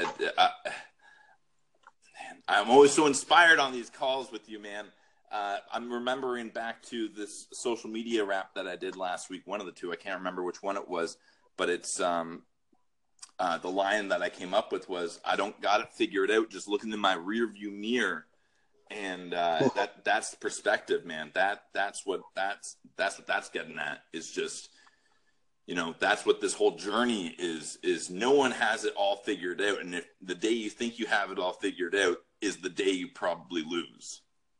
I'm always so inspired on these calls with you, man. I'm remembering back to this social media rap that I did last week, one of the two. I can't remember which one it was, but it's the line that I came up with was, I don't got it figured out, just looking in my rear view mirror. And that's the perspective, man. That's what that's getting at, is just, you know, that's what this whole journey is no one has it all figured out. And if the day you think you have it all figured out is the day you probably lose.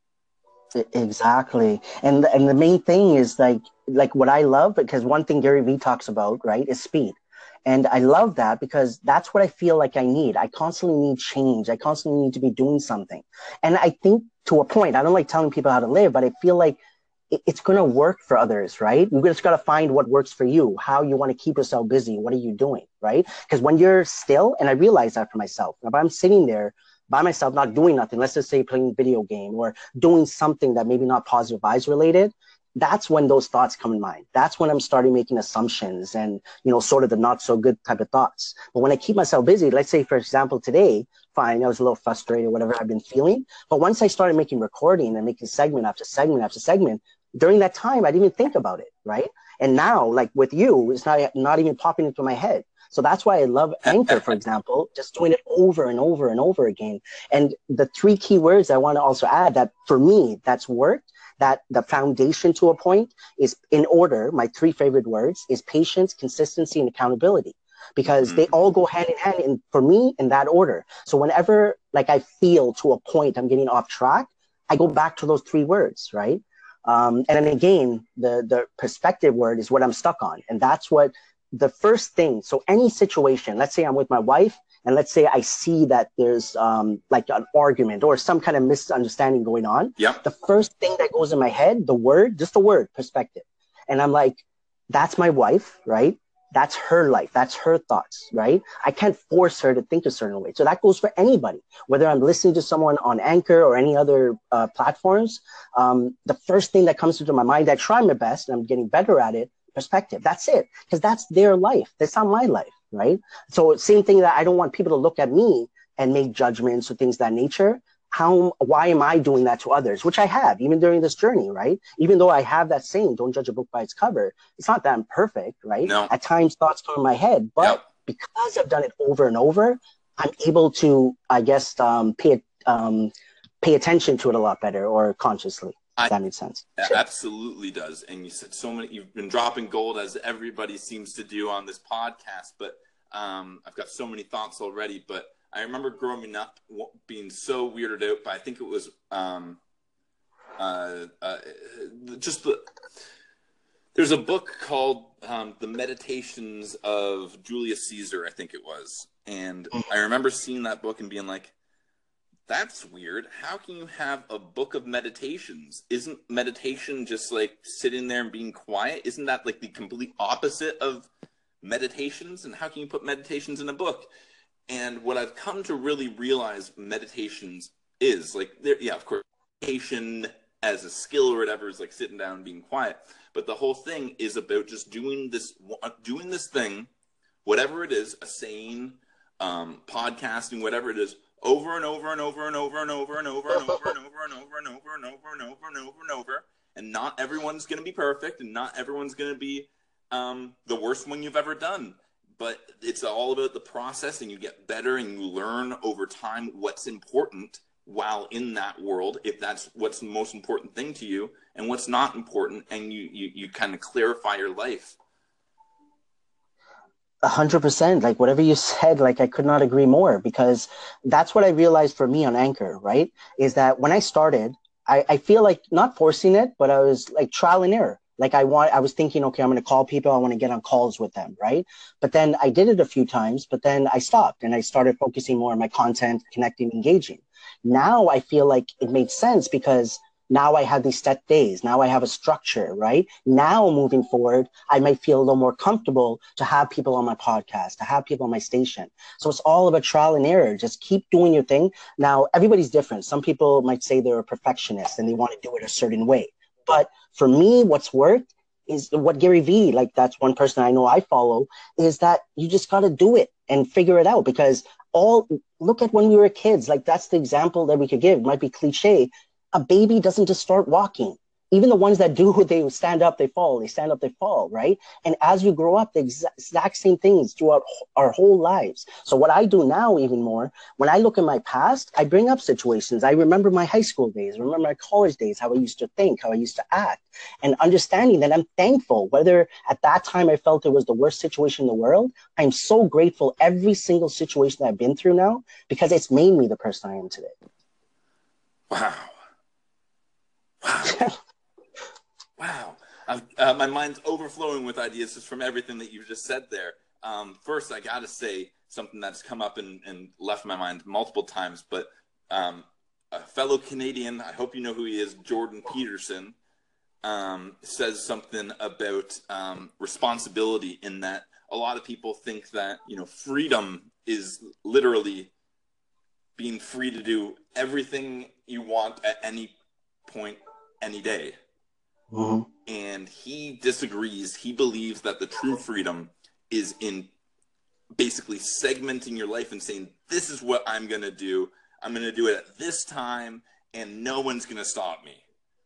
Exactly. And the main thing is like what I love, because one thing Gary Vee talks about, right, is speed. And I love that because that's what I feel like I need. I constantly need change. I constantly need to be doing something. And I think to a point, I don't like telling people how to live, but I feel like it's going to work for others, right? You just got to find what works for you, how you want to keep yourself busy. What are you doing, right? Because when you're still, and I realize that for myself, if I'm sitting there by myself, not doing nothing, let's just say playing a video game or doing something that maybe not Positive Vibes related, that's when those thoughts come in mind. That's when I'm starting making assumptions and, you know, sort of the not so good type of thoughts. But when I keep myself busy, let's say, for example, today, fine, I was a little frustrated, whatever I've been feeling. But once I started making recording and making segment after segment after segment, during that time, I didn't even think about it, right? And now, like with you, it's not even popping into my head. So that's why I love Anchor, for example, just doing it over and over and over again. And the 3 key words I want to also add that for me, that's worked, that the foundation to a point is in order. My 3 favorite words is patience, consistency, and accountability, because they all go hand in hand, and for me, in that order. So whenever like I feel to a point I'm getting off track, I go back to those 3 words, right? And then again, the perspective word is what I'm stuck on. And that's what the first thing. So any situation, let's say I'm with my wife, and let's say I see that there's like an argument or some kind of misunderstanding going on. Yep. The first thing that goes in my head, just the word perspective. And I'm like, that's my wife, right? That's her life. That's her thoughts, right? I can't force her to think a certain way. So that goes for anybody, whether I'm listening to someone on Anchor or any other platforms. The first thing that comes into my mind, I try my best, and I'm getting better at it, perspective. That's it. Because that's their life. That's not my life, right? So same thing, that I don't want people to look at me and make judgments or things of that nature. Why am I doing that to others? Which I have, even during this journey, right? Even though I have that saying, don't judge a book by its cover. It's not that I'm perfect, right? No. At times thoughts come in my head, but because I've done it over and over, I'm able to, I guess, pay attention to it a lot better, or consciously. If that makes sense. Absolutely does. And you said you've been dropping gold, as everybody seems to do on this podcast, but I've got so many thoughts already. But I remember growing up being so weirded out by, I think it was there's a book called The Meditations of Julius Caesar, I think it was. And I remember seeing that book and being like, that's weird. How can you have a book of meditations? Isn't meditation just like sitting there and being quiet? Isn't that like the complete opposite of meditations? And how can you put meditations in a book? And what I've come to really realize meditations is, like, of course, meditation as a skill or whatever is like sitting down and being quiet. But the whole thing is about just doing this thing, whatever it is, a saying, podcasting, whatever it is, over and over and over and over and over and over and over and over and over and over and over and over and over and over. And not everyone's going to be perfect, and not everyone's going to be the worst one you've ever done. But it's all about the process, and you get better and you learn over time what's important while in that world, if that's what's the most important thing to you, and what's not important, and you kind of clarify your life. 100%. Like whatever you said, like I could not agree more, because that's what I realized for me on Anchor, right? Is that when I started, I feel like not forcing it, but I was like trial and error. Like I was thinking, okay, I'm going to call people. I want to get on calls with them. Right. But then I did it a few times, but then I stopped and I started focusing more on my content, connecting, engaging. Now I feel like it made sense because now I have these set days. Now I have a structure, right? Now moving forward, I might feel a little more comfortable to have people on my podcast, to have people on my station. So it's all about trial and error. Just keep doing your thing. Now, everybody's different. Some people might say they're a perfectionist and they want to do it a certain way. But for me, what's worked is what Gary Vee, like that's one person I know I follow, is that you just got to do it and figure it out. Because look at when we were kids, like that's the example that we could give. It might be cliche. A baby doesn't just start walking. Even the ones that do, they stand up, they fall, they stand up, they fall, right? And as you grow up, the exact same things throughout our whole lives. So what I do now even more, when I look at my past, I bring up situations. I remember my high school days, I remember my college days, how I used to think, how I used to act, and understanding that I'm thankful. Whether at that time I felt it was the worst situation in the world, I'm so grateful every single situation that I've been through now, because it's made me the person I am today. Wow. Wow. My mind's overflowing with ideas just from everything that you've just said there. First, I got to say something that's come up and left my mind multiple times, but a fellow Canadian, I hope you know who he is, Jordan Peterson, says something about responsibility, in that a lot of people think that, freedom is literally being free to do everything you want at any point, any day. Mm-hmm. And he disagrees. He believes that the true freedom is in basically segmenting your life and saying, this is what I'm going to do. I'm going to do it at this time, and no one's going to stop me.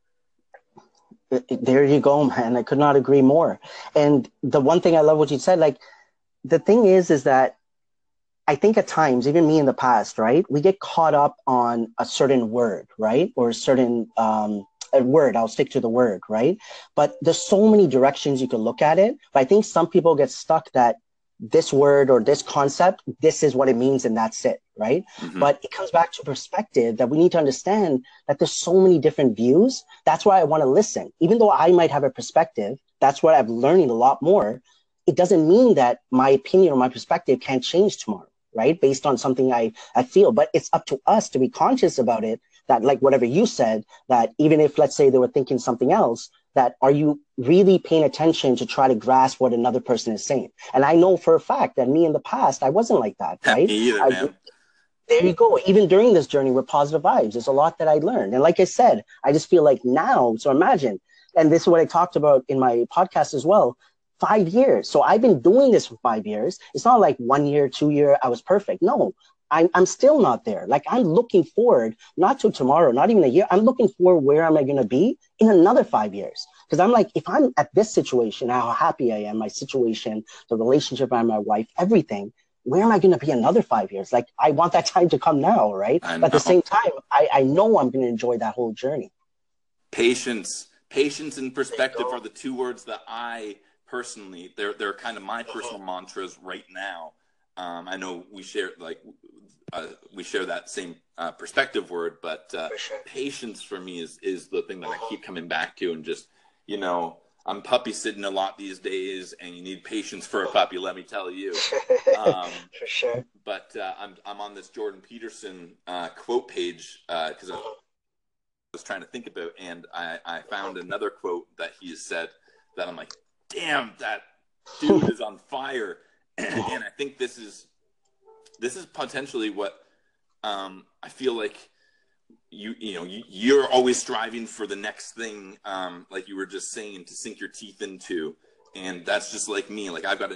There you go, man. I could not agree more. And the one thing I love what you said, like the thing is that I think at times, even me in the past, right, we get caught up on a certain word, right, or a certain a word. I'll stick to the word, right? But there's so many directions you can look at it. But I think some people get stuck that this word or this concept, this is what it means and that's it, right? Mm-hmm. But it comes back to perspective that we need to understand that there's so many different views. That's why I want to listen. Even though I might have a perspective, that's what I'm learning a lot more. It doesn't mean that my opinion or my perspective can't change tomorrow, right? Based on something I feel. But it's up to us to be conscious about it. That, like whatever you said, that even if, let's say, they were thinking something else, that are you really paying attention to try to grasp what another person is saying? And I know for a fact that me in the past, I wasn't like that, right? Me either, man. There you go. Even during this journey with Positive Vibes, there's a lot that I learned. And like I said, I just feel like now, so imagine, and this is what I talked about in my podcast as well, 5 years. So I've been doing this for 5 years. It's not like 1 year, 2 year, I was perfect. No. I'm still not there. Like I'm looking forward, not to tomorrow, not even a year. I'm looking forward, where am I going to be in another 5 years? Because I'm like, if I'm at this situation, how happy I am, my situation, the relationship I have, my wife, everything, where am I going to be another 5 years? Like I want that time to come now, right? But at the same time, I know I'm going to enjoy that whole journey. Patience and perspective are the two words that I personally, they're kind of my personal mantras right now. I know we share that same perspective word, but patience for me is the thing that I keep coming back to. And just, I'm puppy sitting a lot these days, and you need patience for a puppy, let me tell you. For sure. But I'm on this Jordan Peterson quote page because I was trying to think about, and I found another quote that he has said that I'm like, damn, that dude is on fire. And I think this is potentially what I feel like you're always striving for the next thing, like you were just saying, to sink your teeth into. And that's just like me. Like I've got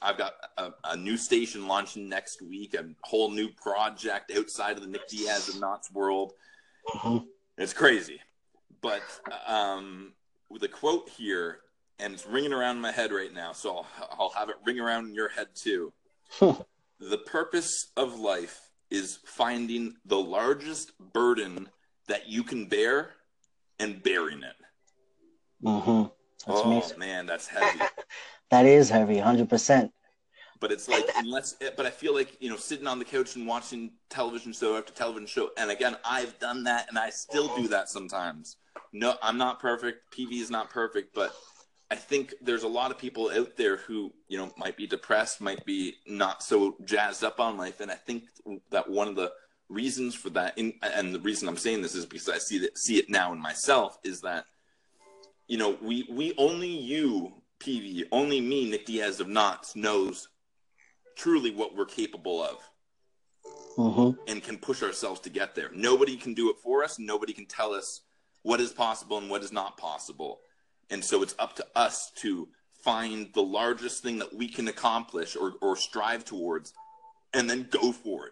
a new station launching next week, a whole new project outside of the Nick Diaz of Knott's world. Mm-hmm. It's crazy. But with a quote here, and it's ringing around in my head right now, so I'll have it ring around in your head too. The purpose of life is finding the largest burden that you can bear and bearing it. Mm-hmm. That's amazing. Man, that's heavy. That is heavy, 100%. But it's like, but I feel like, sitting on the couch and watching television show after television show. And again, I've done that and I still do that sometimes. No, I'm not perfect. PV is not perfect, but I think there's a lot of people out there who, might be depressed, might be not so jazzed up on life. And I think that one of the reasons for that, and the reason I'm saying this is because I see it now in myself, is that, we only you, PV, only me, Nick Diaz of Knott's, knows truly what we're capable of. Mm-hmm. And can push ourselves to get there. Nobody can do it for us. Nobody can tell us what is possible and what is not possible. And so it's up to us to find the largest thing that we can accomplish or strive towards, and then go for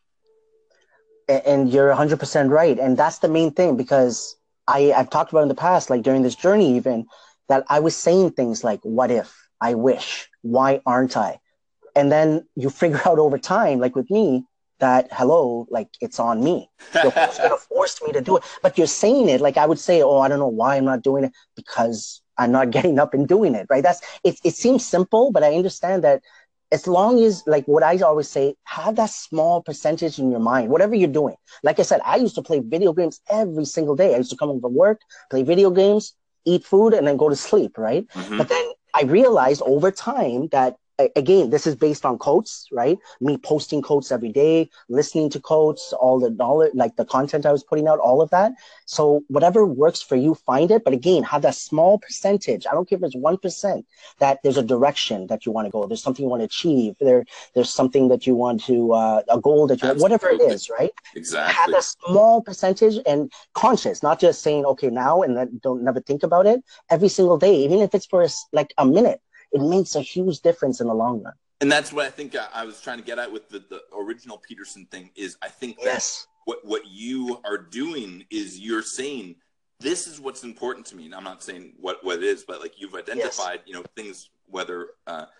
it. And you're 100% right. And that's the main thing, because I've talked about in the past, like during this journey even, that I was saying things like, what if, I wish, why aren't I? And then you figure out over time, like with me, that, hello, like it's on me. You're going to force me to do it. But you're saying it like I would say, I don't know why I'm not doing it, because I'm not getting up and doing it, right? It seems simple, but I understand that as long as, like what I always say, have that small percentage in your mind, whatever you're doing. Like I said, I used to play video games every single day. I used to come home from work, play video games, eat food, and then go to sleep, right? Mm-hmm. But then I realized over time that, again, this is based on quotes, right? Me posting quotes every day, listening to quotes, all the knowledge, like the content I was putting out, all of that. So whatever works for you, find it. But again, have that small percentage. I don't care if it's 1%, that there's a direction that you want to go. There's something you want to achieve. There's something that you want to, a goal that you want, whatever it is, right? Exactly. Have that small percentage and conscious, not just saying, okay, now, and then don't never think about it every single day, even if it's for like a minute. It makes a huge difference in the long run. And that's what I think I was trying to get at with the original Peterson thing is I think that yes. what you are doing is you're saying, this is what's important to me. And I'm not saying what it is, but like you've identified, yes. Things, whether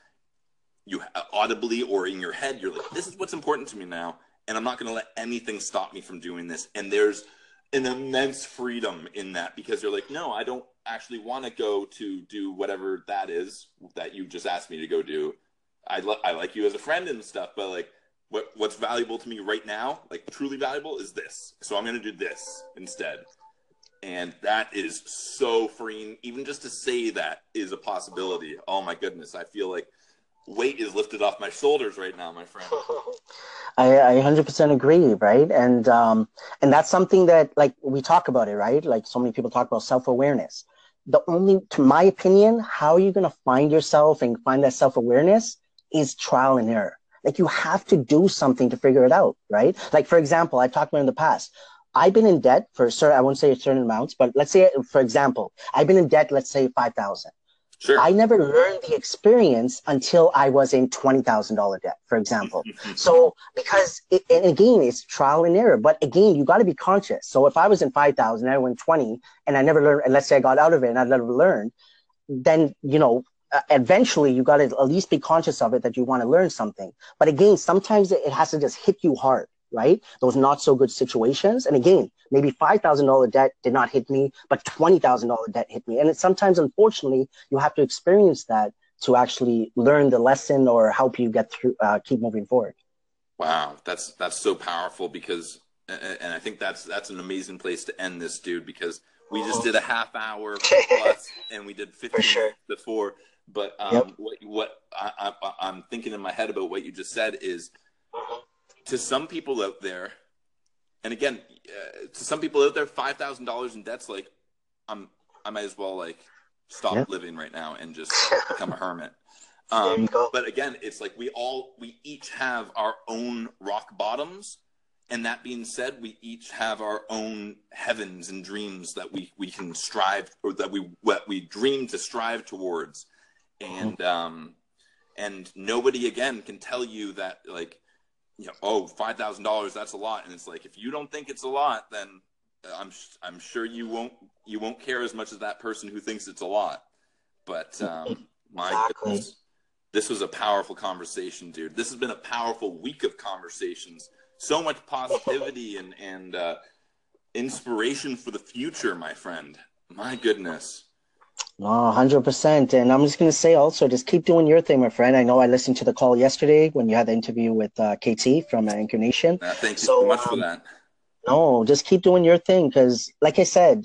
you audibly or in your head, you're like, this is what's important to me now. And I'm not going to let anything stop me from doing this. And there's an immense freedom in that, because you're like, no, I don't actually want to go to do whatever that is that you just asked me to go do. I like you as a friend and stuff, but like what's valuable to me right now, like truly valuable, is this. So I'm going to do this instead. And that is so freeing. Even just to say that is a possibility. Oh my goodness. I feel like weight is lifted off my shoulders right now, my friend. I 100% agree, right? And that's something that, like, we talk about it, right? Like so many people talk about self-awareness. To my opinion, how are you going to find yourself and find that self-awareness is trial and error. Like you have to do something to figure it out, right? Like, for example, I've talked about in the past, I've been in debt for I won't say a certain amounts, but let's say, for example, I've been in debt, let's say $5,000. Sure. I never learned the experience until I was in $20,000 debt, for example. So, because, and again, it's trial and error. But again, you got to be conscious. So if I was in 5,000 and I went 20 and I never learned, and let's say I got out of it and I never learned, then, eventually you got to at least be conscious of it, that you want to learn something. But again, sometimes it has to just hit you hard, right? Those not so good situations. And again, maybe $5,000 debt did not hit me, but $20,000 debt hit me. And sometimes, unfortunately, you have to experience that to actually learn the lesson or help you get through, keep moving forward. Wow. That's so powerful, because, and I think that's an amazing place to end this, dude, because we just did a half hour plus and we did 15 minutes before. But Yep. what I'm thinking in my head about what you just said is, to some people out there, and again, to some people out there, $5,000 in debt's like, I might as well like stop living right now and just become a hermit. But again, it's like we each have our own rock bottoms, And that being said, we each have our own heavens and dreams that we can strive, or that we dream to strive towards. And nobody again can tell you that, like, you know, oh, $5,000, that's a lot. And it's like, if you don't think it's a lot, then I'm sure you won't care as much as that person who thinks it's a lot. But my goodness, this was a powerful conversation, dude. This has been a powerful week of conversations. So much positivity and inspiration for the future, my friend. My goodness. No, 100%. And I'm just going to say also, just keep doing your thing, my friend. I know I listened to the call yesterday when you had the interview with KT from Anchor Nation. Thank you so much for that. No, just keep doing your thing because, like I said,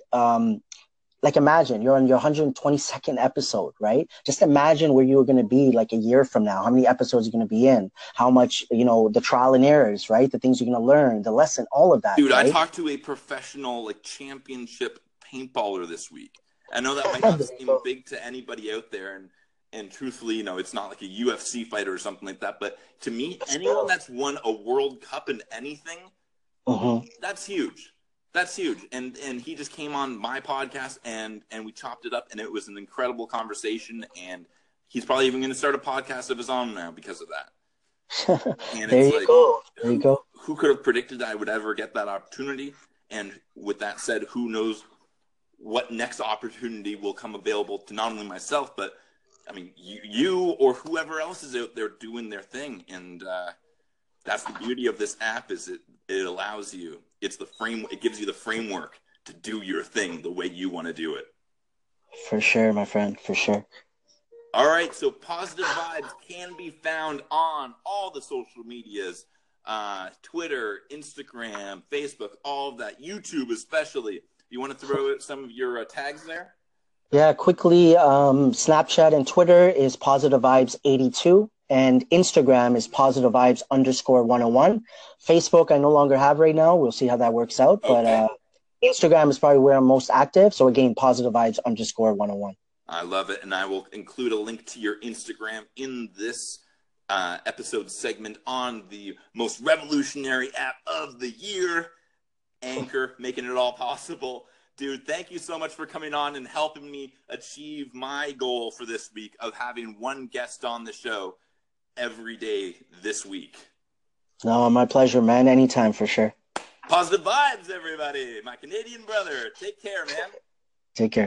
like imagine you're on your 122nd episode, right? Just imagine where you were going to be like a year from now, how many episodes you're going to be in, how much, you know, the trial and errors, right? The things you're going to learn, the lesson, all of that. Dude, right? I talked to a professional, like, championship paintballer this week. I know that might not seem big to anybody out there, and truthfully, you know, it's not like a UFC fighter or something like that, but to me, anyone that's won a World Cup in anything, that's huge. That's huge. And he just came on my podcast and we chopped it up, and it was an incredible conversation, and he's probably even going to start a podcast of his own now because of that. And There you go. There you go. Who could have predicted that I would ever get that opportunity? And with that said, who knows what next opportunity will come available to not only myself, but I mean, you or whoever else is out there doing their thing. And that's the beauty of this app, is it allows you, it gives you the framework to do your thing the way you want to do it. For sure, my friend, for sure. All right, so Positive Vibes can be found on all the social medias, Twitter, Instagram, Facebook, all of that, YouTube especially. You want to throw out some of your tags there? Yeah, quickly, Snapchat and Twitter is Positive Vibes 82. And Instagram is Positive Vibes _101. Facebook I no longer have right now. We'll see how that works out. Okay. But Instagram is probably where I'm most active. So again, Positive Vibes _101. I love it. And I will include a link to your Instagram in this episode segment on the most revolutionary app of the year, Anchor, making it all possible. Dude, thank you so much for coming on and helping me achieve my goal for this week of having one guest on the show every day this week. No, my pleasure, man. Anytime, for sure. Positive Vibes, everybody. My Canadian brother. Take care, man. Take care.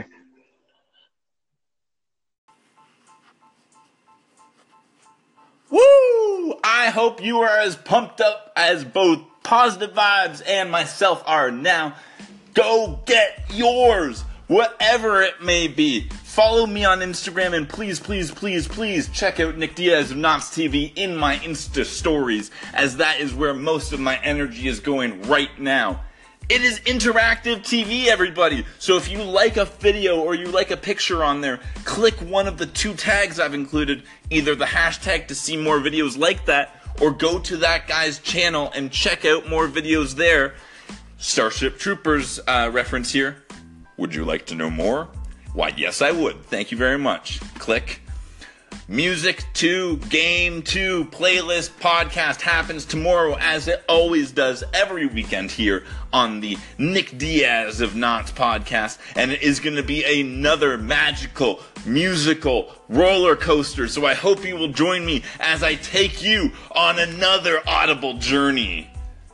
Woo! I hope you are as pumped up as both Positive Vibes and myself are now. Go get yours, whatever it may be. Follow me on Instagram, and please, please, please, please check out Nick Diaz of Knots TV in my Insta stories, as that is where most of my energy is going right now. It is interactive TV, everybody. So if you like a video or you like a picture on there, click one of the 2 tags I've included, either the hashtag to see more videos like that, or go to that guy's channel and check out more videos there. Starship Troopers reference here. Would you like to know more? Why, yes, I would. Thank you very much. Click. Music 2, Game 2, playlist podcast happens tomorrow, as it always does every weekend here on the Nick Diaz of Knots podcast. And it is going to be another magical, musical roller coaster. So I hope you will join me as I take you on another audible journey.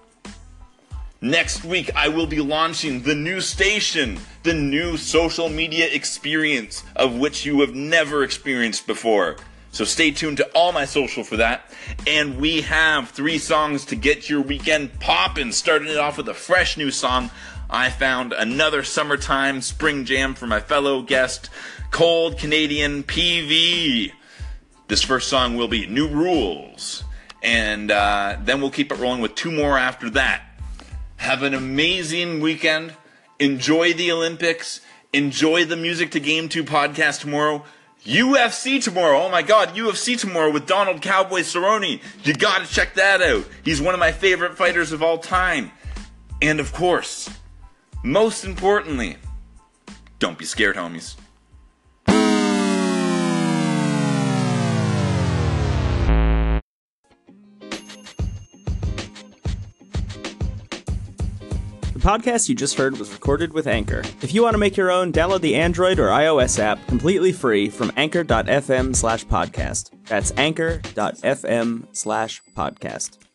Next week, I will be launching the new station, the new social media experience of which you have never experienced before. So stay tuned to all my social for that. And we have 3 songs to get your weekend poppin'. Starting it off with a fresh new song. I found another summertime spring jam for my fellow guest, Cold Canadian PV. This first song will be New Rules. And then we'll keep it rolling with 2 more after that. Have an amazing weekend. Enjoy the Olympics. Enjoy the Music to Game 2 podcast tomorrow. UFC tomorrow. Oh my God, UFC tomorrow with Donald Cowboy Cerrone. You gotta check that out. He's one of my favorite fighters of all time. And of course, most importantly, don't be scared, homies. podcast you just heard was recorded with Anchor. If you want to make your own, download the Android or iOS app completely free from anchor.fm/podcast. That's anchor.fm/podcast.